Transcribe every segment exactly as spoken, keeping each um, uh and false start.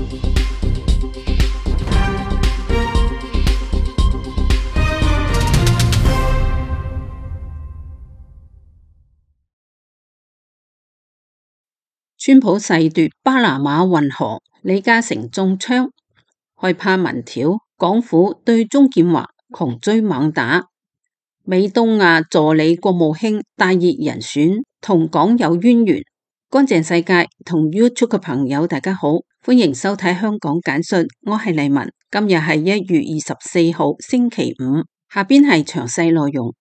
川普誓奪巴拿馬運河，李嘉誠中槍，害怕民調，港府對鍾建華窮追猛打。美東亞助理國務卿大熱人選同港有淵源。乾淨世界同 YouTube 嘅朋友大家好，歡迎收睇香港簡訊，我係麗文。今日係一月二十四號星期五，下邊係詳細內容。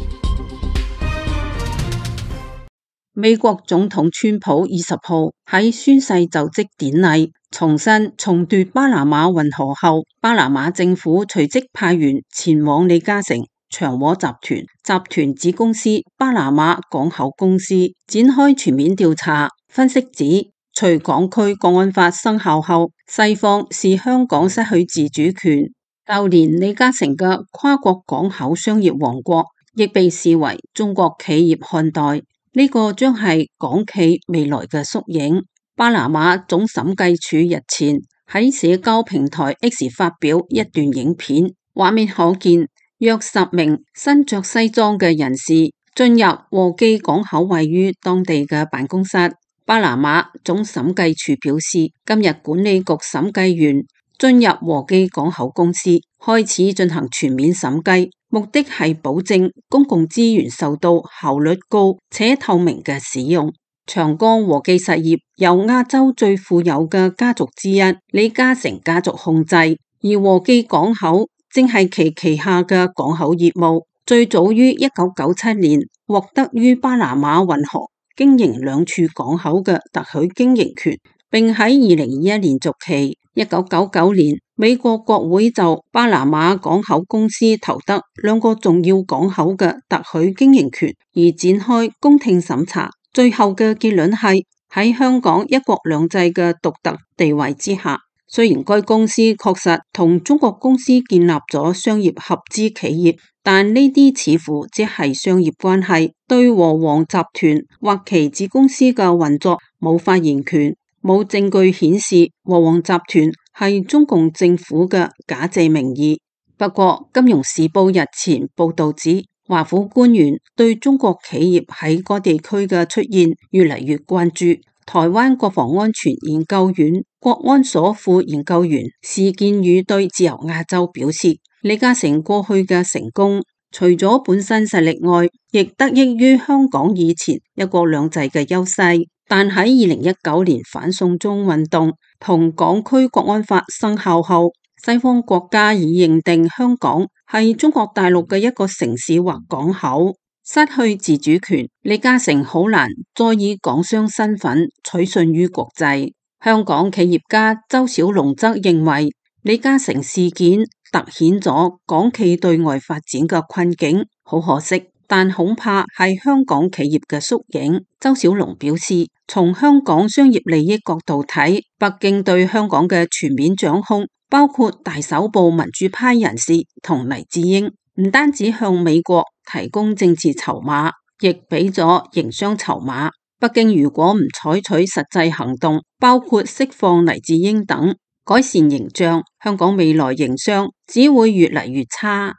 美國總統川普二十號喺宣誓就職典禮重申重奪巴拿馬運河後，巴拿馬政府隨即派員前往李嘉誠長和集團集團子公司巴拿馬港口公司展開全面調查。分析指，隨港區國安法生效後，西方視香港失去自主權，就連李嘉誠嘅跨國港口商業王國亦被視為中國企業看待。呢個將係港企未來嘅縮影。巴拿馬總審計署日前喺社交平台 X 發表一段影片，畫面可見約十名身着西裝嘅人士進入和記港口位於當地嘅辦公室。巴拿馬總審計署表示，今日管理局審計員進入和記港口公司，開始進行全面審計，目的係保證公共資源受到效率高且透明嘅使用。長江和記實業由亞洲最富有嘅家族之一李嘉誠家族控制，而和記港口正係其旗下嘅港口業務，最早於一九九七年獲得於巴拿馬運河經營兩處港口嘅特許經營權，並喺二零二一年續期。一九九九年，美國國會就巴拿馬港口公司投得兩個重要港口嘅特許經營權而展開公聽審查。最後嘅結論係喺香港一國兩制嘅獨特地位之下，雖然該公司確實同中國公司建立咗商業合資企業，但呢啲似乎只係商業關係，對和黃集團或其子公司嘅運作冇發言權。冇證據顯示和黃集團係中共政府嘅假借名義。不過，《金融時報》日前報道指，華府官員對中國企業喺該地區嘅出現越嚟越關注。台灣國防安全研究院國安所副研究員史建宇對自由亞洲表示，李嘉誠過去嘅成功，除咗本身實力外，亦得益於香港以前一國兩制嘅優勢。但喺二零一九年反送中運動同港區國安法生效後，西方國家已認定香港係中國大陸嘅一個城市或港口，失去自主權。李嘉誠好難再以港商身份取信於國際。香港企業家周小龍則認為，李嘉誠事件凸顯咗港企對外發展嘅困境，好可惜，但恐怕係香港企業嘅縮影。周小龍表示，從香港商業利益角度睇，北京對香港嘅全面掌控，包括大搜捕民主派人士同黎智英，唔單止向美國提供政治籌碼，亦俾咗營商籌碼。北京如果唔採取實際行動，包括釋放黎智英等，改善形象，香港未來營商只會越嚟越差。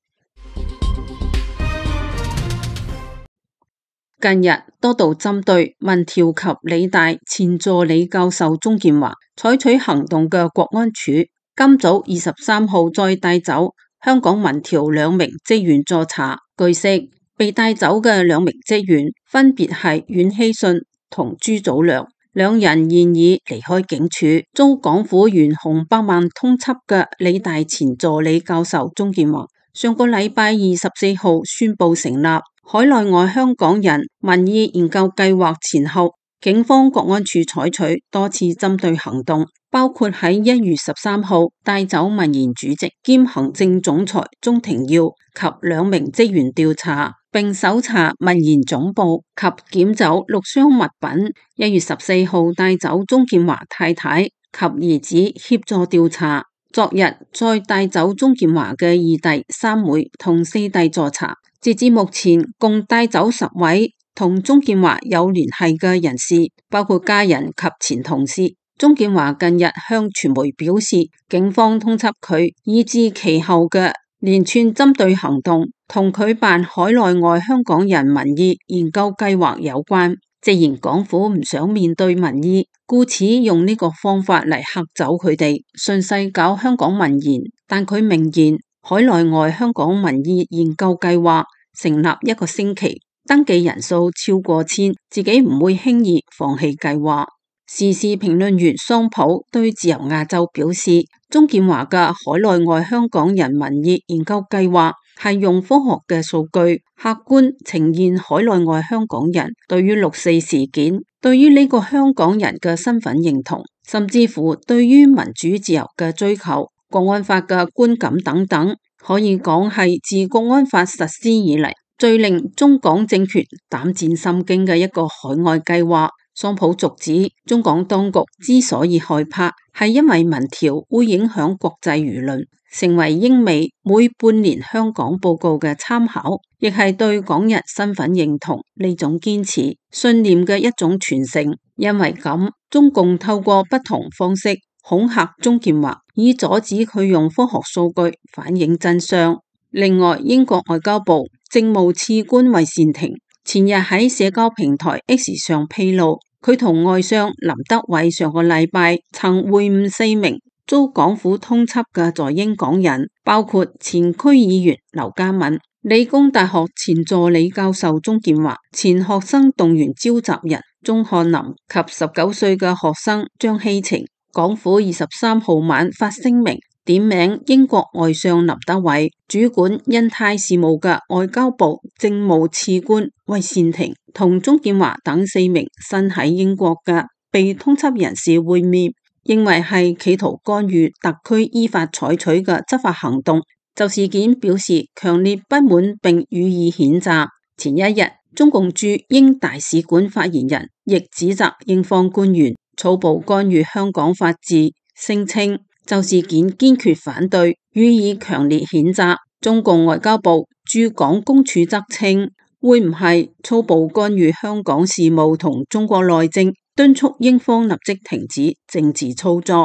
近日多度針對民調及理大前助理教授鍾建華採取行動嘅國安處，今早二十三號再帶走香港民調兩名職員助查。據悉，被帶走嘅兩名職員分別係阮希信同朱祖良，兩人現已離開警署。遭港府懸紅百萬通緝嘅理大前助理教授鍾建華，上個禮拜二十四號宣布成立海內外香港人民意研究計劃。前後，警方國安處採取多次針對行動，包括喺一月十三號帶走民研主席兼行政總裁鍾庭耀及兩名職員調查，並搜查民研總部及檢走六箱物品。一月十四號帶走鍾建華太太及兒子協助調查。昨日再帶走鍾建華嘅二弟、三妹同四弟助查。截至目前，共帶走十位同鍾建華有聯繫嘅人士，包括家人及前同事。 鍾建華近日向傳媒表示，警方通緝佢，以至其後嘅連串針對行動，同佢辦海內外香港人民意研究計劃有關。既然港府唔想面對民意，故此用呢個方法嚟嚇走佢哋，順勢搞香港民研。但佢明言，海內外香港民意研究計劃成立一個星期，登記人數超過千，自己唔會輕易放棄計劃。時事評論員桑普對自由亞洲表示，鍾建華嘅海內外香港人民意研究計劃係用科學嘅數據，客觀呈現海內外香港人對於六四事件、對於呢個香港人嘅身份認同，甚至乎對於民主自由嘅追求、國安法嘅觀感等等，可以講係自國安法實施以嚟最令中港政權膽戰心驚嘅一個海外計劃。桑普續指，中港當局之所以害怕，係因為民調會影響國際輿論，成為英美每半年香港報告嘅參考，亦係對港人身份認同呢種堅持信念嘅一種傳承。因為咁，中共透過不同方式恐嚇鍾建華，以阻止佢用科學數據反映真相。另外，英國外交部政務次官魏善庭前日喺社交平台 X 上披露，佢同外相林德偉上個禮拜曾會晤四名遭港府通緝嘅在英港人，包括前區議員劉家敏、理工大學前助理教授鍾建華、前學生動員召集人鍾漢林及十九歲嘅學生張希晴。港府二十三號晚發聲明，點名英國外相林德偉、主管印太事務嘅外交部政務次官魏善庭同鍾建華等四名身喺英國嘅被通緝人士會面，認為係企圖干預特區依法採取嘅執法行動，就事件表示強烈不滿並予以譴責。前一日，中共駐英大使館發言人亦指責英方官員粗暴干預香港法治，聲稱就事件堅決反對，予以強烈譴責。中共外交部駐港公署則稱，會唔係粗暴干預香港事務同中國內政，敦促英方立即停止政治操作。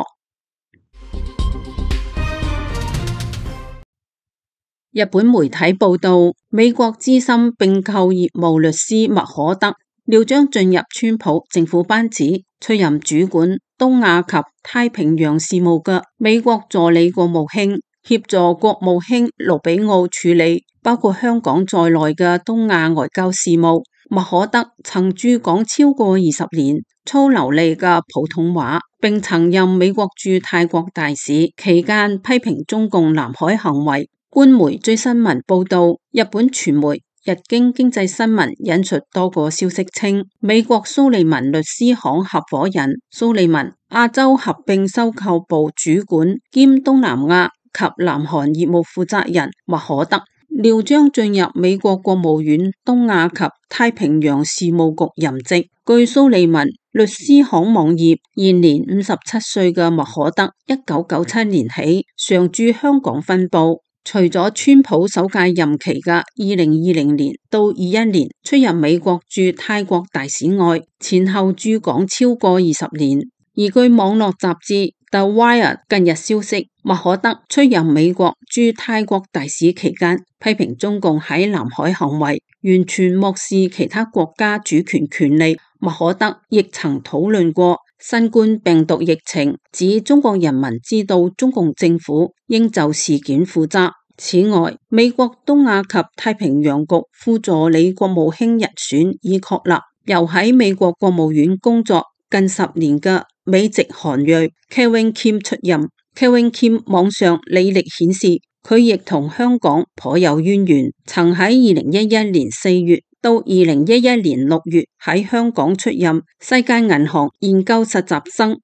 日本媒體報道，美國資深併購業務律師麥可德料將進入川普政府班子，出任主管東亞及太平洋事務嘅美國助理國務卿，協助國務卿盧比奧處理包括香港在內嘅東亞外交事務。麥可德曾駐港超過二十年，操流利嘅普通話，並曾任美國駐泰國大使，期間批評中共南海行為。官媒最新聞報道，日本傳媒日經經濟新聞引述多個消息稱，美國蘇利文律師行合夥人蘇利文亞洲合併收購部主管兼東南亞及南韓業務負責人麥可德料將進入美國國務院東亞及太平洋事務局任職。據蘇利文律師行網頁，現年五十七歲嘅麥可德一九九七年起常駐香港分部。除咗川普首屆任期嘅二零二零年到二一年出任美國駐泰國大使外，前後駐港超過二十年。而據網絡雜誌 The Wire 近日消息，麥可德出任美國駐泰國大使期間，批評中共喺南海行為完全漠視其他國家主權權利。麥可德亦曾討論過新冠病毒疫情，指中國人民知道中共政府應就事件負責。此外，美國東亞及太平洋局副助理國務卿人選已確立，由喺美國國務院工作近十年嘅美籍韓裔 Kevin Kim 出任。Kevin Kim 網上履歷顯示，佢亦同香港頗有淵源，曾喺二零一一年四月到二零一一年六月喺香港出任世界銀行研究實習生。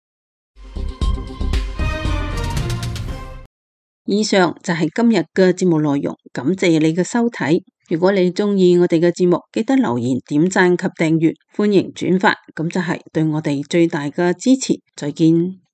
以上就係今日嘅節目內容，感謝你嘅收睇。如果你鍾意我哋嘅節目，記得留言、點讚及訂閱，歡迎轉發，咁就係對我哋最大嘅支持。再見。